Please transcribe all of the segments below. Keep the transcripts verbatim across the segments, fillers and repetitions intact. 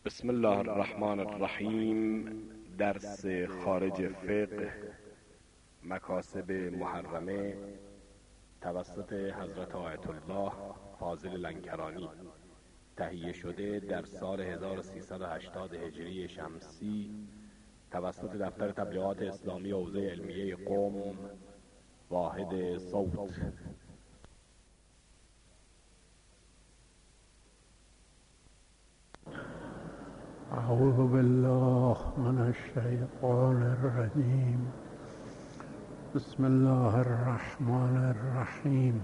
بسم الله الرحمن الرحیم. درس خارج فقه مکاسب محرمه توسط حضرت آیت الله فاضل لنکرانی، تهیه شده در سال هزار و سیصد و هشتاد هجری شمسی توسط دفتر تبلیغات اسلامی حوزه علمیه قم، واحد صوت. اعوذ بالله من الشیطان الرجیم. بسم الله الرحمن الرحیم.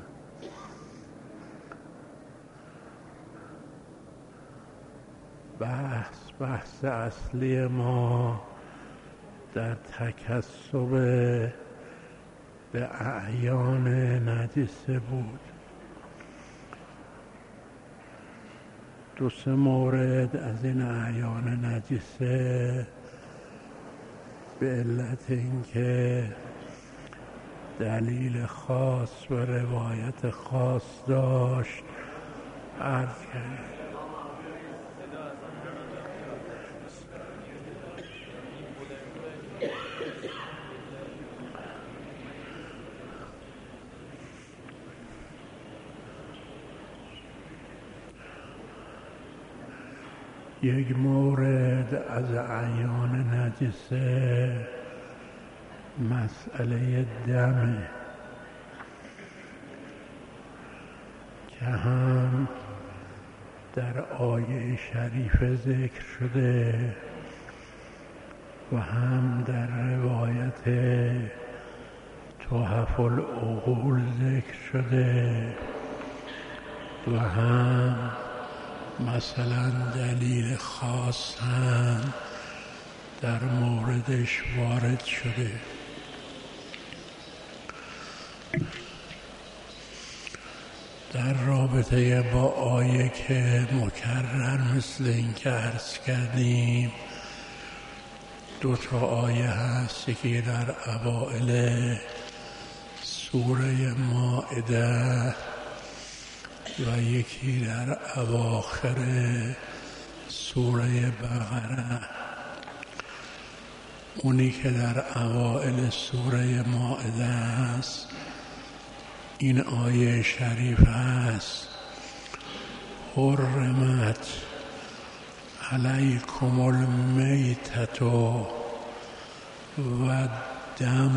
بحث بحث اصلی ما در تکسب به اعیان نجسه بود. دو سه مورد از این اعیان نجسه به علت اینکه دلیل خاص و روایت خاص داشت عرض کردیم. یک مورد از اعیان نجسه مسئله دمه که هم در آیه شریف ذکر شده و هم در روایت تحف العقول ذکر شده و هم مثلا دلیل خاص هم در موردش وارد شده. در رابطه با آیه که مکرر مثل این که عرض کردیم دو تا آیه هست، یکی در اوائل سوره مائده و یکی در اواخر سوره بقره. اونی که در اوائل سوره مائده است این آیه شریف است: حرمت علیکم المیتة و الدم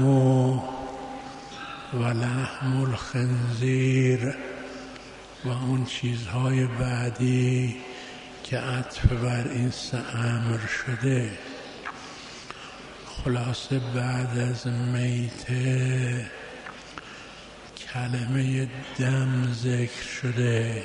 و لحم الخنزیر و اون چیزهای بعدی که عطف بر این سه امر شده. خلاصه بعد از میته کلمه دم ذکر شده.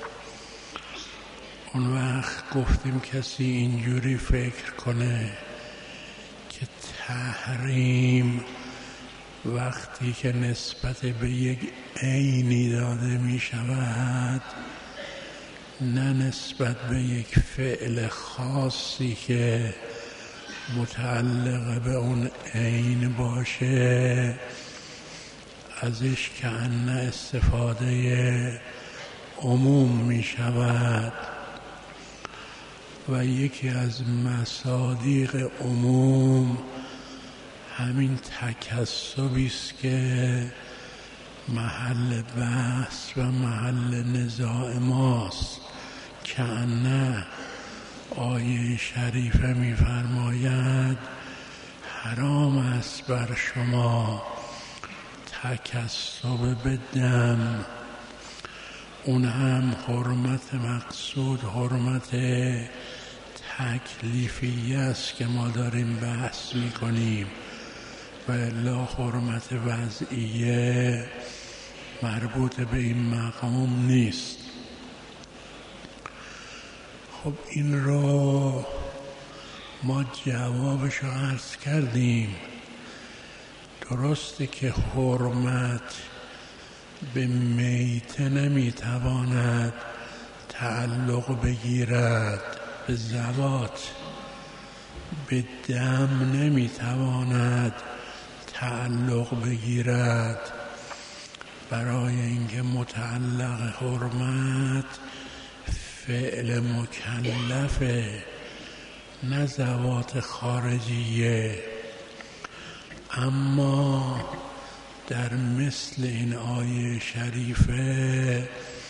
اون وقت گفتیم کسی اینجوری فکر کنه که تحریم وقتی که نسبت به یک عینی داده می شود، نه نسبت به یک فعل خاصی که متعلق به اون عین باشه، ازش که ان استفاده عموم می شود. و یکی از مصادیق عموم همین تکسبی است که محل بحث و محل نزاع ماست. که نه آیه شریفه می‌فرماید حرام است بر شما تکسب به دم. اون هم حرمت مقصود حرمت تکلیفی است که ما داریم بحث می‌کنیم و الا حرمت وضعیه مربوط به این مقام نیست. خب این رو ما جوابش رو عرض کردیم. درسته که حرمت به میته نمیتواند تعلق بگیرد به ذوات، به دم نمیتواند تعلق بگیرد، برای اینکه متعلق حرمت فعل مکلفه نه ذوات خارجیه. اما در مثل این آیه شریفه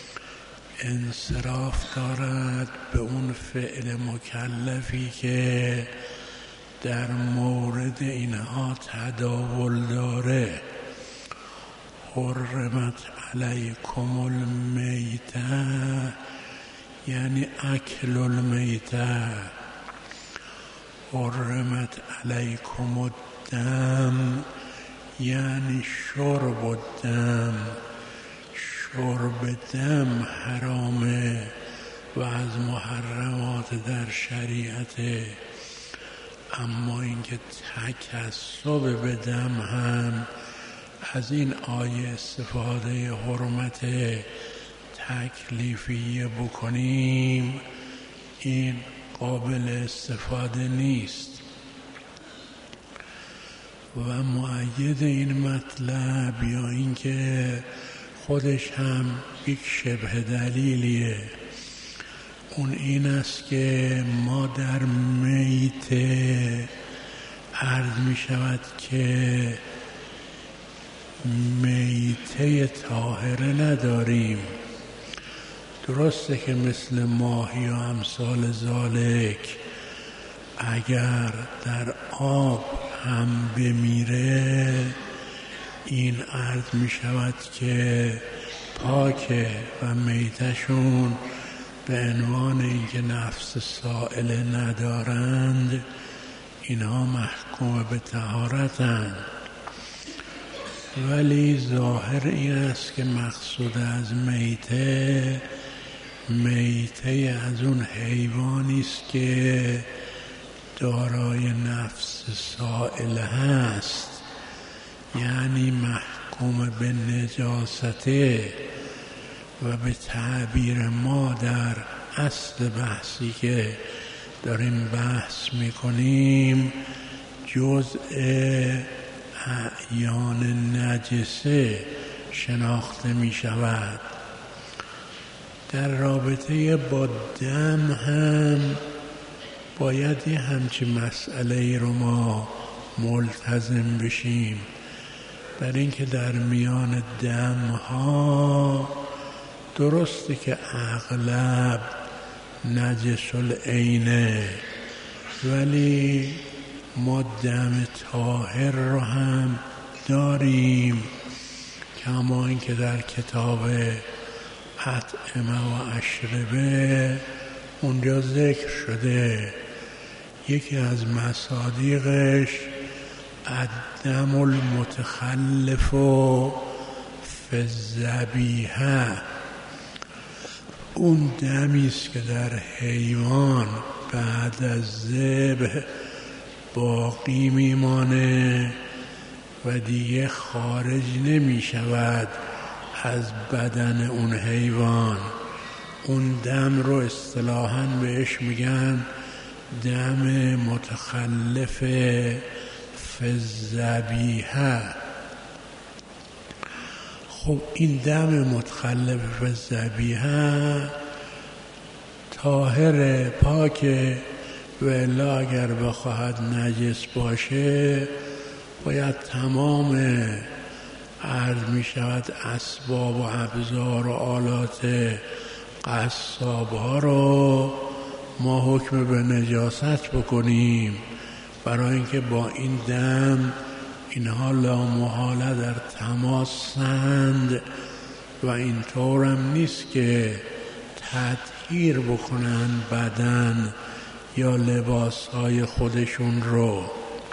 انصراف دارد به اون فعل مکلفی که در مورد اینها تداول داره. حرمت علیکم المیته یعنی اکل المیته، حرمت علیکم الدم یعنی شرب الدم، شرب دم حرامه و از محرمات در شریعته. اما اینکه تکسب به دم هم از این آیه استفاده حرمت تکلیفیه بکنیم، این قابل استفاده نیست. و مؤید این مطلب یا اینکه خودش هم یک شبه دلیلیه، اون این است که ما در میته عرض می شود که میته طاهره نداریم. درسته که مثل ماهی و امثال ذالک اگر در آب هم بمیره این عرض می شود که پاکه و میتشون به عنوان اینکه نفس سائله ندارند اینها محکوم به طهارتند. ولی ظاهر این است که مقصود از میته میته از اون حیوانی است که دارای نفس سائل هست، یعنی محکوم به نجاسته. و به تعبیر ما در اصل بحثی که داریم بحث میکنیم جزء اعیان نجسه شناخته می شود. در رابطه با دم هم باید یه همچی مسئله رو ما ملتزم بشیم، برای اینکه در میان دم ها درسته که اغلب نجس العینه، ولی ما دم طاهر رو هم داریم، کما اینکه در کتاب اطعمه و اشربه اونجا ذکر شده. یکی از مصادیقش الدم المتخلف فی الذبیحه، اون دمی است که در حیوان بعد از ذبح باقی میمانه و دیگه خارج نمی شود از بدن اون حیوان. اون دم رو اصطلاحاً بهش میگن دم متخلف فی الذبیحه. خب این دم متخلف فی الذبیحه طاهر پاکه، و الا اگر بخواهد نجس باشه باید تمام عرض می شود اسباب و ابزار و آلات قصاب ها رو ما حکم به نجاست بکنیم، برای اینکه با این دم اینها لامحاله در تماسند و اینطور هم نیست که تطهیر بکنن بدن یا لباس های خودشون رو.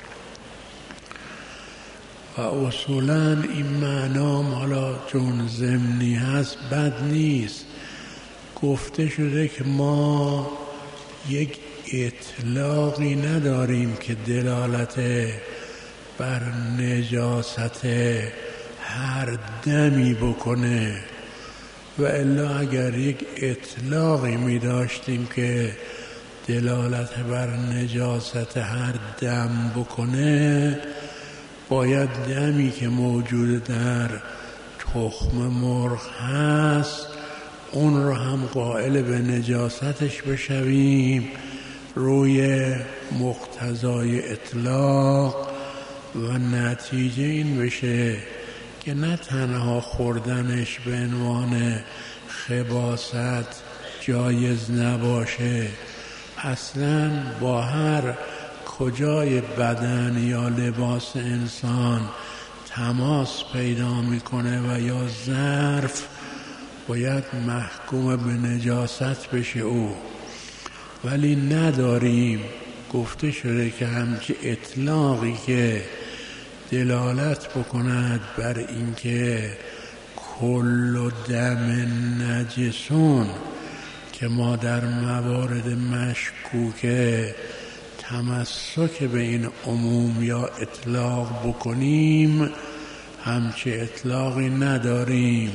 و اصولاً این معنا حالا چون ضمنی هست بد نیست. گفته شده که ما یک اطلاقی نداریم که دلالت بر نجاست هر دمی بکنه، و الا اگر یک اطلاقی می داشتیم که دلالت بر نجاست هر دم بکنه، باید دمی که موجود در تخم مرغ هست اون رو هم قائل به نجاستش بشویم روی مقتضای اطلاق و نتیجه این بشه که نه تنها خوردنش به عنوان خباثت جایز نباشه، اصلاً با هر کجای بدن یا لباس انسان تماس پیدا میکنه و یا ظرف باید محکوم به نجاست بشه او، ولی نداریم. گفته شده که همچه اطلاقی که دلالت بکند بر اینکه کل دم نجسون که ما در موارد مشکوک تمسک به این عموم یا اطلاق بکنیم، همچه اطلاقی نداریم.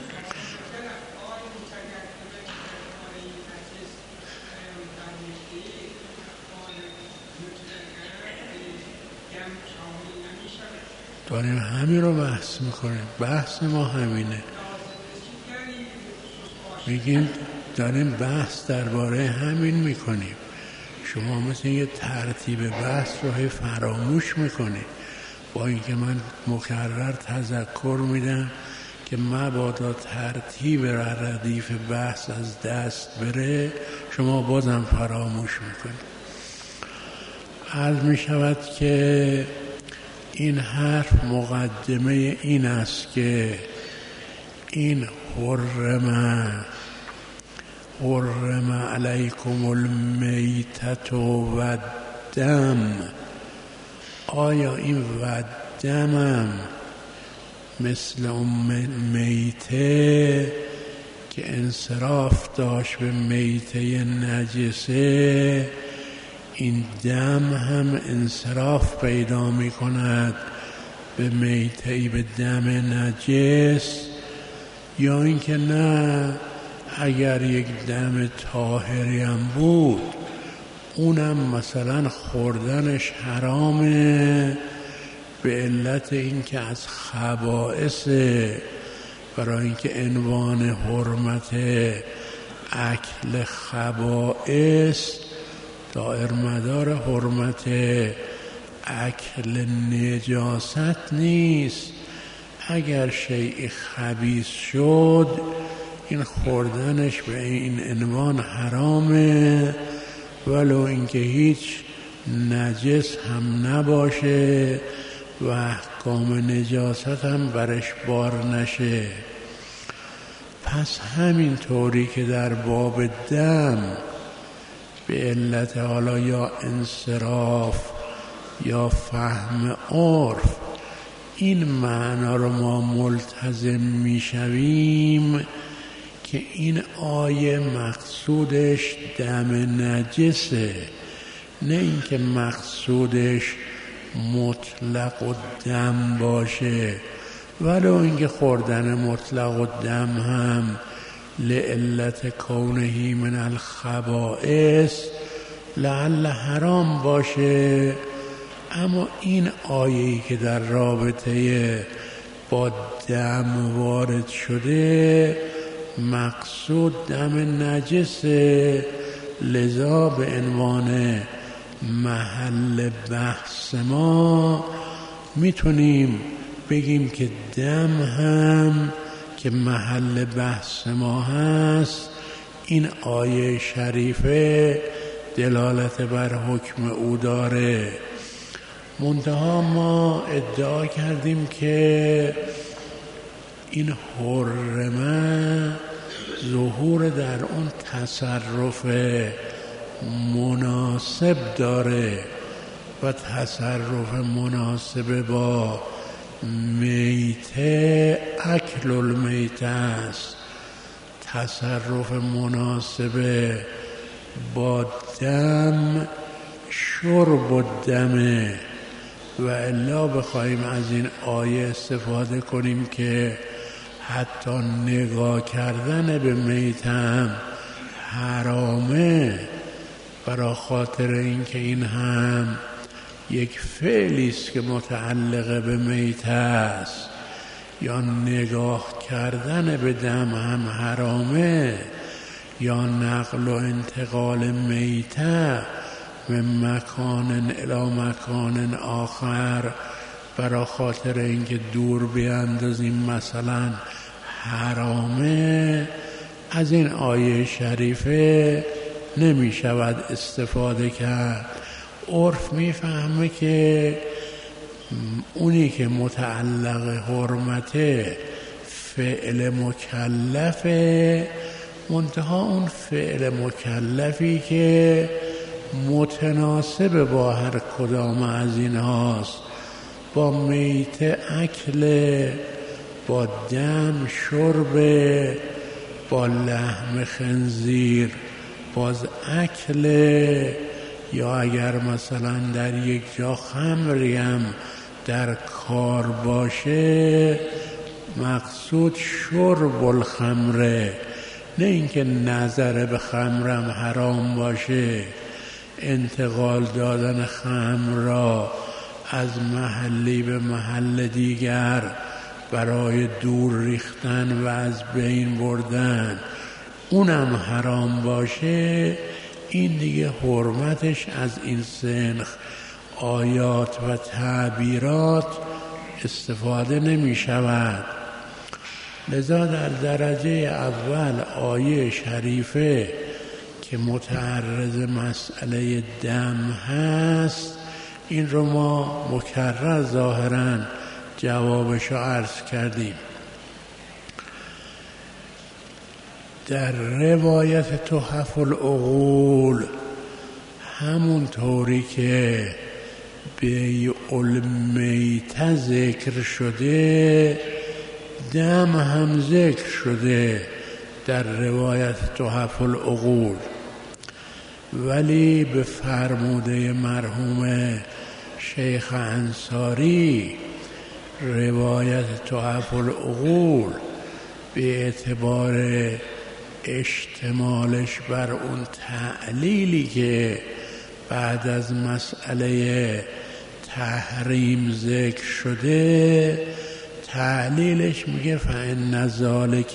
داریم همین رو بحث میکنیم، بحث ما همینه، میگیم داریم بحث درباره همین میکنیم. شما مثل یه ترتیب بحث رو هی فراموش میکنید، با اینکه من مکرر تذکر میدم که مبادا ترتیب ردیف بحث از دست بره، شما بازم فراموش میکنید. عرض میشود که این حرف مقدمه این است که این حرمه حرم علیکم المیتة و الدم، آیا این و دمم مثل اون میته که انصراف داشت به میته نجسه، این دم هم انصراف پیدا می کند به میته به دم نجس، یا اینکه نه اگر یک دم طاهری هم بود اونم مثلا خوردنش حرامه به علت اینکه از خبائث، برای اینکه عنوان حرمت اکل خبائث دائر مدار حرمت اکل نجاست نیست. اگر شیء خبیث شد این خوردنش به این عنوان حرامه، ولو اینکه هیچ نجس هم نباشه و احکام نجاست هم برش بار نشه. پس همین طوری که در باب دم به علت حالا یا انصراف یا فهم عرف این معنا رو ما ملتزم میشویم که این آیه مقصودش دم نجسه، نه اینکه مقصودش مطلق و دم باشه، ولو اینکه خوردن مطلق و دم هم لعلت کونه من الخبائث لعل حرام باشه، اما این آیه‌ای که در رابطه با دم وارد شده مقصود دم نجسه، لذا به عنوان محل بحث ما میتونیم بگیم که دم هم که محل بحث ما هست این آیه شریفه دلالت بر حکم او داره. منتها ما ادعا کردیم که این حرمه ظهور در اون تصرف مناسب داره و تصرف مناسب با میته اکل المیته است، تصرف مناسب با دم شرب و دمه. و الا بخواهیم از این آیه استفاده کنیم که حتی نگاه کردن به میته هم حرامه، برای خاطر اینکه این هم یک فعلی است که متعلق به میته است، یا نگاه کردن به دم هم حرامه، یا نقل و انتقال میته من مکان الی مکان آخر، برا خاطر اینکه دور بیاندازیم مثلا حرامه، از این آیه شریفه نمی شود استفاده کرد. عرف می فهمه که اونی که متعلق حرمته فعل مکلفه، منتها اون فعل مکلفی که متناسب با هر کدام از این هاست، با میت اکل، با دم شرب، با لحم خنزیر باز اکل، یا اگر مثلا در یک جا خمری هم در کار باشه مقصود شرب الخمره، نه اینکه نظر به خمرم حرام باشه. انتقال دادن خمر را از محلی به محل دیگر برای دور ریختن و از بین بردن اونم حرام باشه، این دیگه حرمتش از این سنخ آیات و تعبیرات استفاده نمی شود. لذا در درجه اول آیه شریفه که متعرض مسئله دم هست، این رو ما مکرر ظاهراً جوابشو عرض کردیم. در روایت تحف العقول همون طوری که بیع المیت ذکر شده، دم هم ذکر شده در روایت تحف العقول، ولی به فرموده مرحوم شیخ انصاری روایت تحف العقول به اعتبار اشتمالش بر اون تعلیلی که بعد از مسئله تحریم ذکر شده، تعلیلش میگه فإن ذلک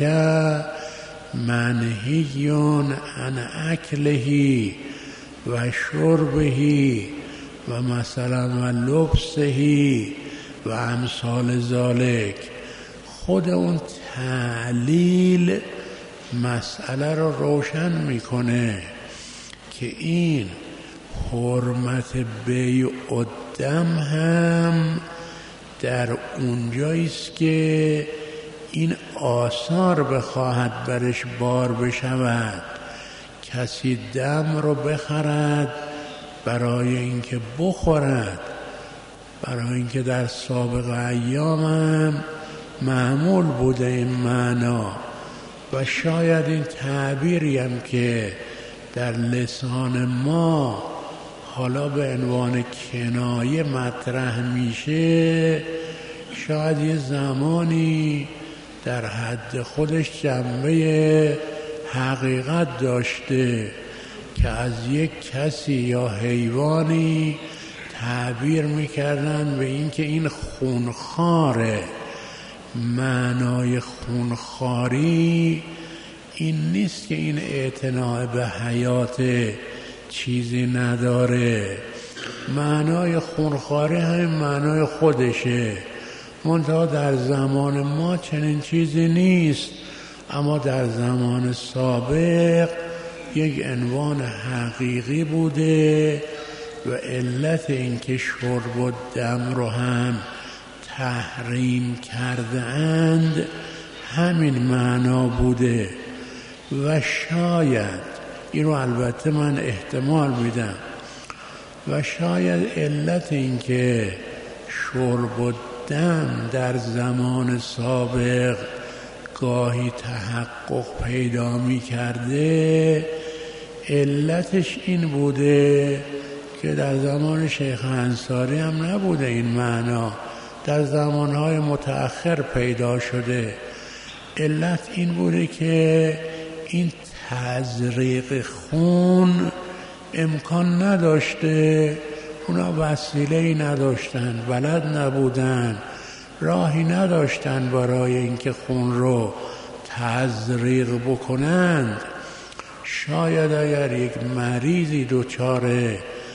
منهی عن اکله و شربه و مثلا و لبسه و امثال ذالک. خود اون تعلیل مسئله رو روشن میکنه که این حرمت بیع الدم هم در اونجاییست که این آثار بخواهد برش بار بشود. کسی دم رو بخرد برای اینکه بخورد، برای اینکه در سابق ایامم معمول بوده این معنا، و شاید این تعبیری هم که در لسان ما حالا به عنوان کنایه مطرح میشه، شاید یه زمانی در حد خودش جنبه حقیقت داشته که از یک کسی یا حیوانی تعبیر میکردن به این که این خونخواره. معنای خونخواری این نیست که این اعتناع به حیات چیزی نداره. معنای خونخواری همین معنای خودشه، منتها در زمان ما چنین چیزی نیست، اما در زمان سابق یک عنوان حقیقی بوده و علت این که شرب و دم رو هم تحریم کرده اند همین معنا بوده. و شاید این رو البته من احتمال میدم، و شاید علت این که شرب و دم در زمان سابق گاهی تحقق پیدا می کرده، علتش این بوده که در زمان شیخ انصاری هم نبوده این معنا، در زمانهای متأخر پیدا شده. علت این بوده که این تزریق خون امکان نداشته، اونا وسیله‌ای نداشتن، بلد نبودن، راهی نداشتن برای اینکه خون رو تزریق بکنند. شاید اگر یک مریضی دچار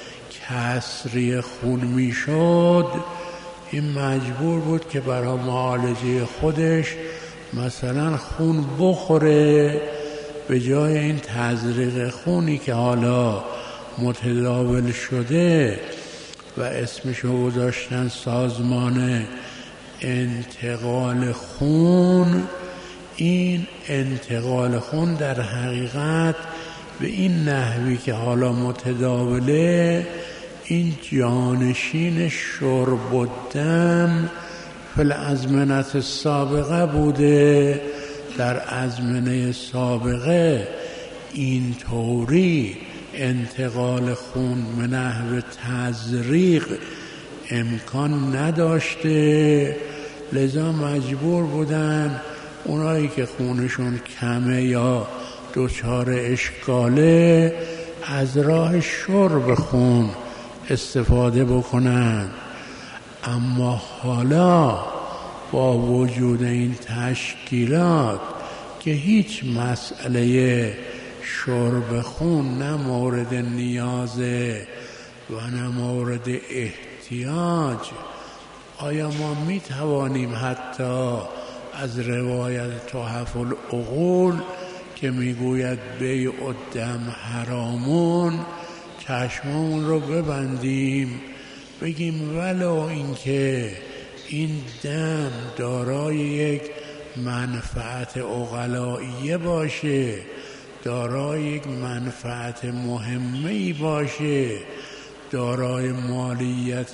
تسریع خون میشد، این مجبور بود که برای معالجه خودش مثلا خون بخوره، به جای این تزریق خونی که حالا متداول شده و اسمشو گذاشتن سازمان انتقال خون. این انتقال خون در حقیقت به این نحوی که حالا متداوله، این جانشین شرب و دم فی الازمنة سابقه بوده. در ازمنه سابقه این طوری انتقال خون به نحو تزریق امکان نداشته، لذا مجبور بودن اونایی که خونشون کمه یا دچار اشکاله از راه شرب خون استفاده بکنن. اما حالا با وجود این تشکیلات که هیچ مسئله شرب خون نه مورد نیازه و نه مورد احتیاج، آیا ما می توانیم حتی از روایت تحف العقول که میگوید بیع الدم حرامون چشممون رو ببندیم، بگیم ولو اینکه این دم دارای یک منفعت عقلائیه باشه، دارای یک منفعت مهمه‌ای باشه، دارای مالیت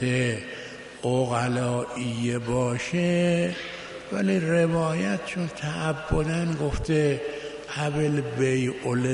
عقلائیه باشه، ولی روایت چون تعبداً گفته حبل بیع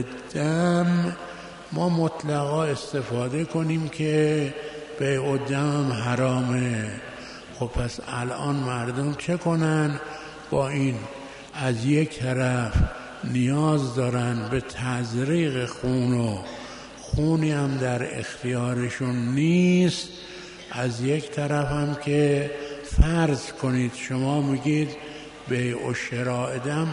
الدم، ما مطلقا استفاده کنیم که بیع الدم حرامه. خب پس الان مردم چه کنن؟ با این از یک طرف نیاز دارن به تزریق خون و خونی هم در اختیارشون نیست، از یک طرف هم که فرض کنید شما میگید بیع و شراء دم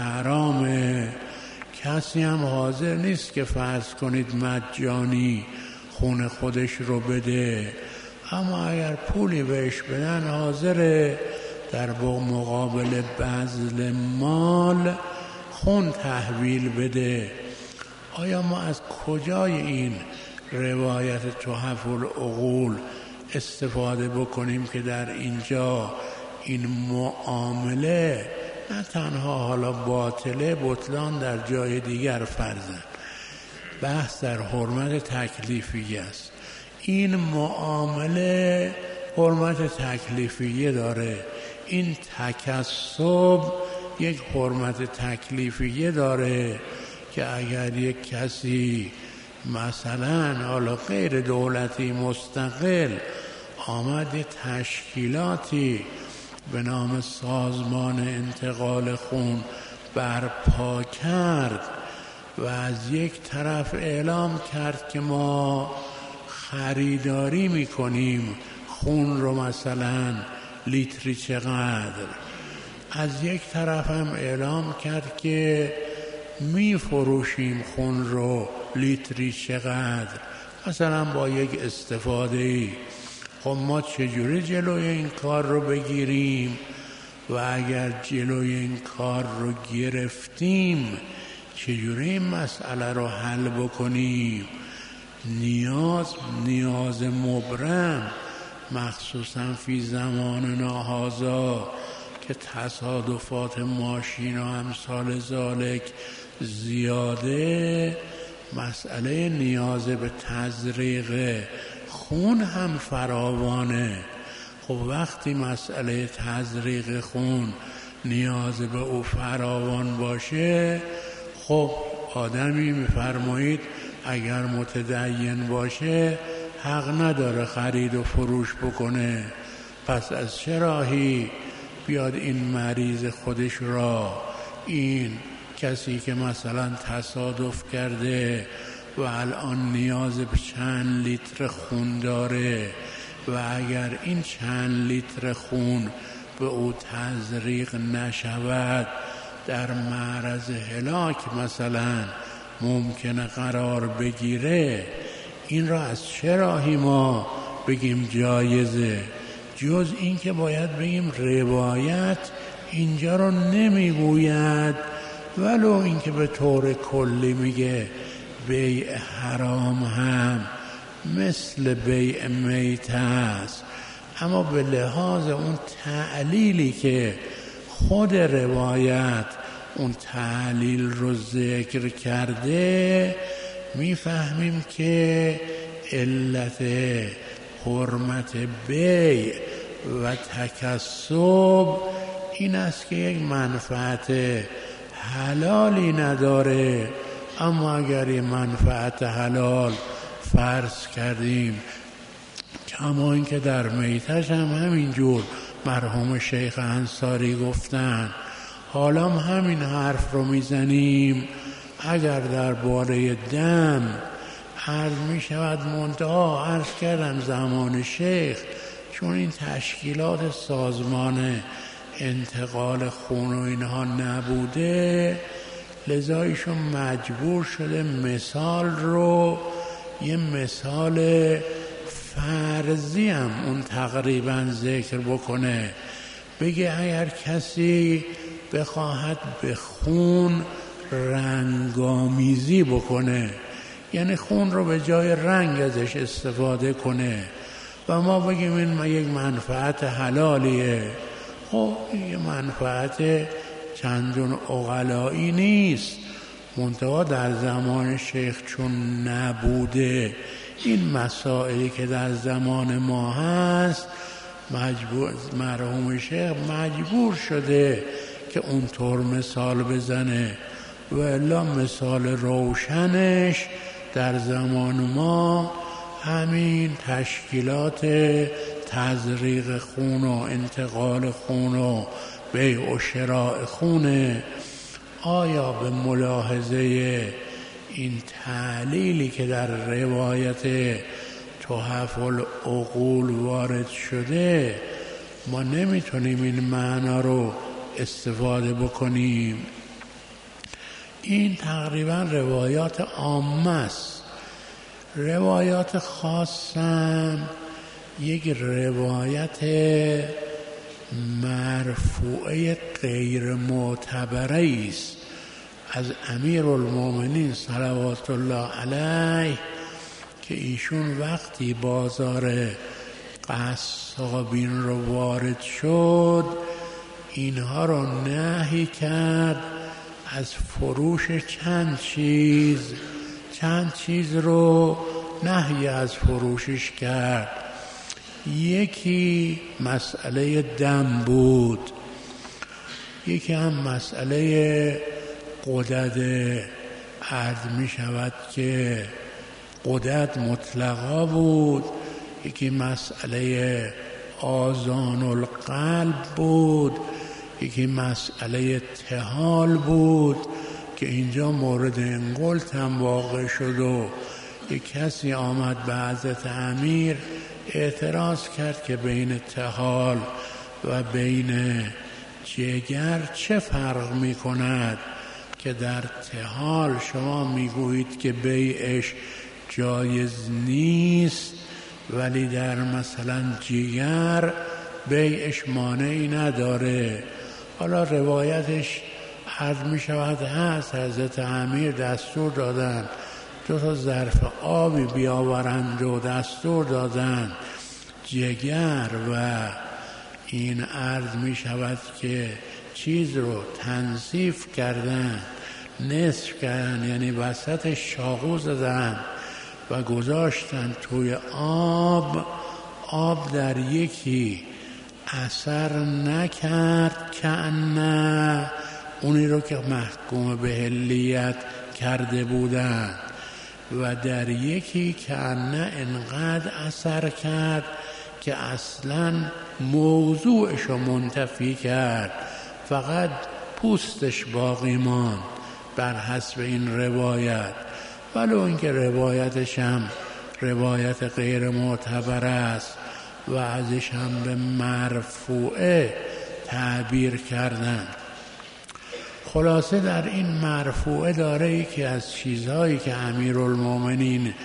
حرامه، کسی هم حاضر نیست که فرض کنید مجانی خون خودش رو بده، اما اگر پولی بهش بدن حاضره در مقابل بذل مال خون تحویل بده. آیا ما از کجای این روایت تحف العقول استفاده بکنیم که در اینجا این معامله نه تنها حالا باطله، بطلان در جای دیگر فرضاً، بحث در حرمت تکلیفیه است. این معامله حرمت تکلیفیه داره، این تکسب یک حرمت تکلیفیه داره که اگر یک کسی مثلا حالا غیر دولتی مستقل آمد یه تشکیلاتی به نام سازمان انتقال خون برپا کرد و از یک طرف اعلام کرد که ما خریداری میکنیم خون رو، مثلا لیتری چقدر، از یک طرف هم اعلام کرد که میفروشیم خون رو لیتری چقدر، مثلا با یک استفاده. خب ما چجوری جلوی این کار رو بگیریم؟ و اگر جلوی این کار رو گرفتیم چجوری این مسئله رو حل بکنیم؟ نیاز نیاز مبرم، مخصوصا فی زماننا هذا که تصادفات ماشین و امثال ذالک زیاده، مسئله نیاز به تزریق خون هم فراوانه. خب وقتی مسئله تزریق خون نیاز به او فراوان باشه، خب آدمی میفرمایید اگر متدین باشه حق نداره خرید و فروش بکنه، پس از چه راهی بیاد این مریض خودش را، این کسی که مثلا تصادف کرده و الان نیاز به چند لیتر خون داره و اگر این چند لیتر خون به او تزریق نشود در معرض هلاک مثلا ممکنه قرار بگیره، این را از چه راهی ما بگیم جایزه؟ جز این که باید بگیم روایت اینجا رو نمیگوید، ولو این که به طور کلی میگه بیع حرام هم مثل بیع میت است، اما به لحاظ اون تعلیلی که خود روایت اون تعلیل رو ذکر کرده میفهمیم که علت حرمت بیع و تکسب این است که یک منفعت حلالی نداره. اما اگر این منفعت حلال فرض کردیم، کما این که در میتش هم همینجور مرحوم شیخ انصاری گفتن، حالا هم همین حرف رو میزنیم، اگر در باره دم عرض می شود منتها عرض کردم زمان شیخ چون این تشکیلات سازمان انتقال خون و اینها نبوده، لذا ایشون مجبور شده مثال رو یه مثال فرضی هم اون تقریبا ذکر بکنه، بگه اگر کسی بخواهد به خون رنگامیزی بکنه، یعنی خون رو به جای رنگ ازش استفاده کنه و ما بگیم این یک منفعت حلالیه، خب این منفعت چندون عقلایی نیست، منتها در زمان شیخ چون نبوده، این مسائلی که در زمان ما هست مجبور مرحوم شیخ مجبور شده که اونطور مثال بزنه، و الا مثال روشنش در زمان ما همین تشکیلات تزریق خون و انتقال خون و بیع و شراء خونه. آیا به ملاحظه این تعلیلی که در روایت تحف العقول وارد شده ما نمیتونیم این معنا رو استفاده بکنیم؟ این تقریبا روایات عامه است. روایات خاصم یک روایت مرفوعه غیر معتبره است از امیرالمومنین صلوات الله علیه، که ایشون وقتی بازار قصابین رو وارد شد اینها رو نهی کرد از فروش چند چیز چند چیز رو نهی از فروشش کرد. یکی مسئله دم بود، یکی هم مسئله قدد. عرض می شود که قدد مطلقا بود، یکی مسئله آذان القلب بود، یکی مسئله تهال بود که اینجا مورد انقلت هم واقع شد و یک کسی آمد به حضرت امیر اعتراض کرد که بین تهال و بین جگر چه فرق می کند که در تهال شما می گویید که بیعش جایز نیست، ولی در مثلا جگر بیعش مانعی نداره. حالا روایتش عرض می شود هست حضرت امیر دستور دادن دو تا ظرف آبی بیاورند و دستور دادن جگر و این عرض می شود که چیز رو تنظیف کردن، نصف کردن، یعنی وسط شاقو زدن و گذاشتن توی آب. آب در یکی اثر نکرد که نه اونی رو که محکوم به حلیت کرده بودن، و در یکی که نه انقدر اثر کرد که اصلا موضوعش رو منتفی کرد، فقط پوستش باقی ماند بر حسب این روایت، ولو اینکه روایتش هم روایت غیر معتبر است و ازش هم به مرفوعه تعبیر کردن. خلاصه در این مرفوعه داره یکی از چیزهایی که امیرالمومنین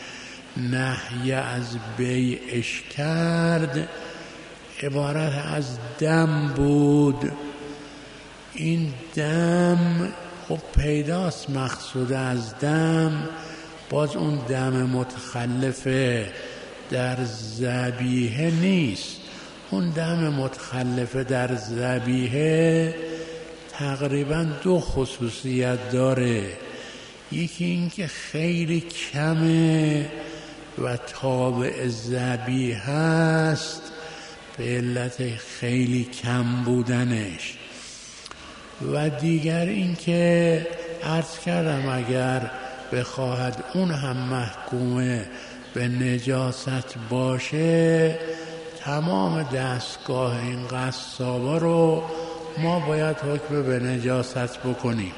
نهی از بیعش کرد عبارت از دم بود. این دم خب پیداست، مقصود از دم باز اون دم متخلفه در ذبیحه نیست. اون دم متخلفه در ذبیحه تقریبا دو خصوصیت داره. یکی این که خیلی کمه و تابع ذبیحه است به علت خیلی کم بودنش، و دیگر این که عرض کردم اگر بخواهد اون هم محکومه به نجاست باشه تمام دستگاه این قصابا رو ما باید حکم به نجاست بکنیم.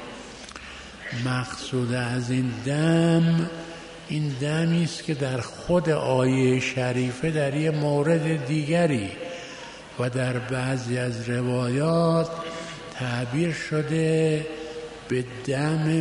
مقصود از این دم این دمی است که در خود آیه شریفه در یه مورد دیگری و در بعضی از روایات تعبیر شده به دم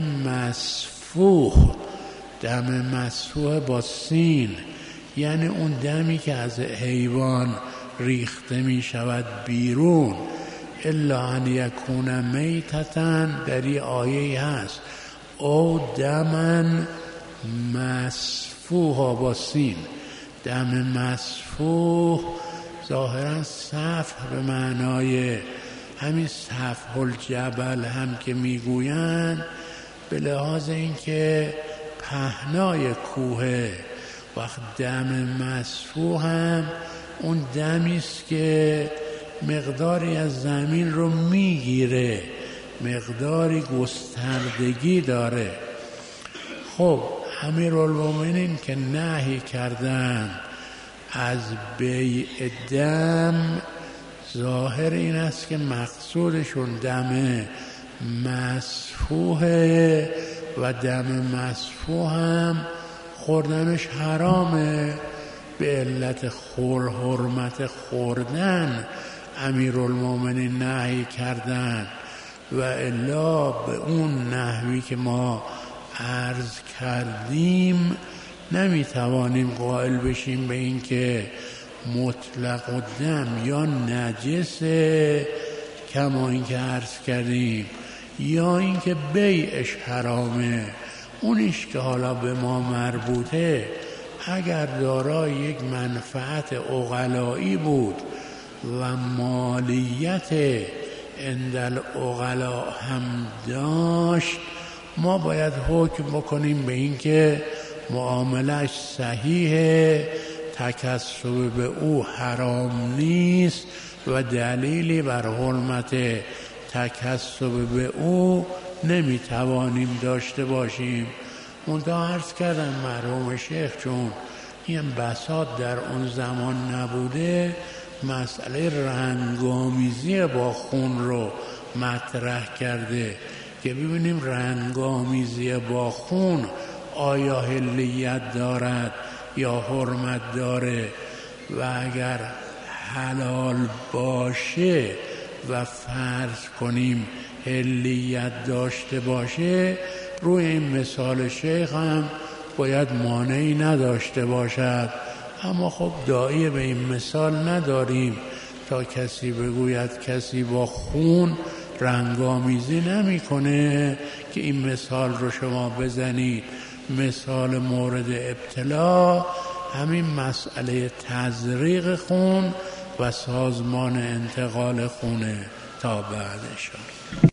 مسفوح. دم مسفوح با سین، یعنی اون دمی که از حیوان ریخته می شود بیرون. الا ان یکون میتتن در این آیه هست، او دمن مسفوح با سین. دم مسفوح ظاهرا سفح به معنای همین سفح الجبل هم که میگویند به لحاظ اینکه پهنای کوه. وقت دم مسفوح هم اون دمی است که مقداری از زمین رو میگیره، مقداری گستردگی داره. خب امیرالمومنین که نهی کردن از بیع دم، ظاهر این است که مقصودشون دم مسفوحه و دم مسفوح هم خوردنش حرامه. به علت خور حرمت خوردن امیرالمومنین نهی کردن، و الا به اون نحوی که ما عرض کردیم نمیتوانیم قائل بشیم به این که مطلق الدم یا نجسه کما این که عرض کردیم، یا این که بیعش حرامه. اونیش که حالا به ما مربوطه اگر دارای یک منفعت عقلایی بود و مالیت عند العقلا هم داشت، ما باید حکم بکنیم به این که معاملش صحیحه، تکسب به او حرام نیست و دلیلی بر حرمت تکسب به او نمیتوانیم داشته باشیم. منتها عرض کردم مرحوم شیخ چون این بساط در اون زمان نبوده، مسئله رنگامیزی با خون رو مطرح کرده که ببینیم رنگامیزی با خون آیا حلیت دارد یا حرمت داره، و اگر حلال باشه و فرض کنیم حلیت داشته باشه، روی این مثال شیخ هم باید مانعی نداشته باشد. اما خب داعی به این مثال نداریم تا کسی بگوید کسی با خون رنگامیزی نمی کنه که این مثال رو شما بزنید. مثال مورد ابتلا همین مسئله تزریق خون و سازمان انتقال خونه. تا بعد انشاءالله.